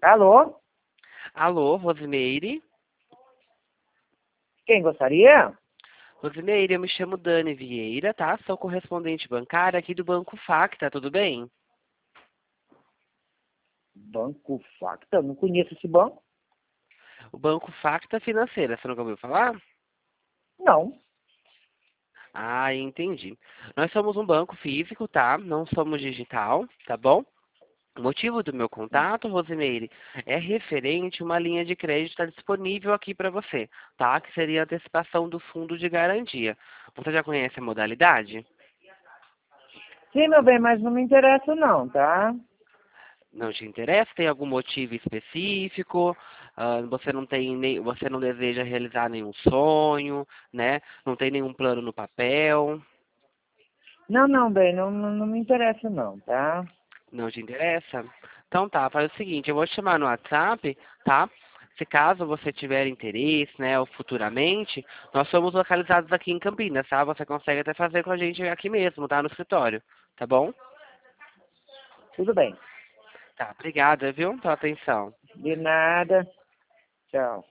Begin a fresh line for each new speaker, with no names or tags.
Alô?
Alô, Rosimeire?
Quem gostaria?
Rosimeire, eu me chamo Dani Vieira, tá? Sou correspondente bancária aqui do Banco Facta, tudo bem?
Banco Facta? Não conheço esse banco.
O Banco Facta Financeira, você nunca ouviu falar?
Não.
Ah, entendi. Nós somos um banco físico, tá? Não somos digital, tá bom? O motivo do meu contato, Rosimeire, é referente a uma linha de crédito que está disponível aqui para você, tá? Que seria a antecipação do fundo de garantia. Você já conhece a modalidade?
Sim, meu bem, mas não me interessa não, tá?
Não te interessa? Tem algum motivo específico? Você não tem você não deseja realizar nenhum sonho, né? Não tem nenhum plano no papel?
Não, não, bem, não me interessa não, tá?
Não te interessa? Então tá, faz o seguinte, eu vou te chamar no WhatsApp, tá? Se caso você tiver interesse, né, ou futuramente, nós somos localizados aqui em Campinas, tá? Você consegue até fazer com a gente aqui mesmo, tá? No escritório, tá bom?
Tudo bem.
Tá, obrigada, viu, pela atenção.
De nada. Tchau.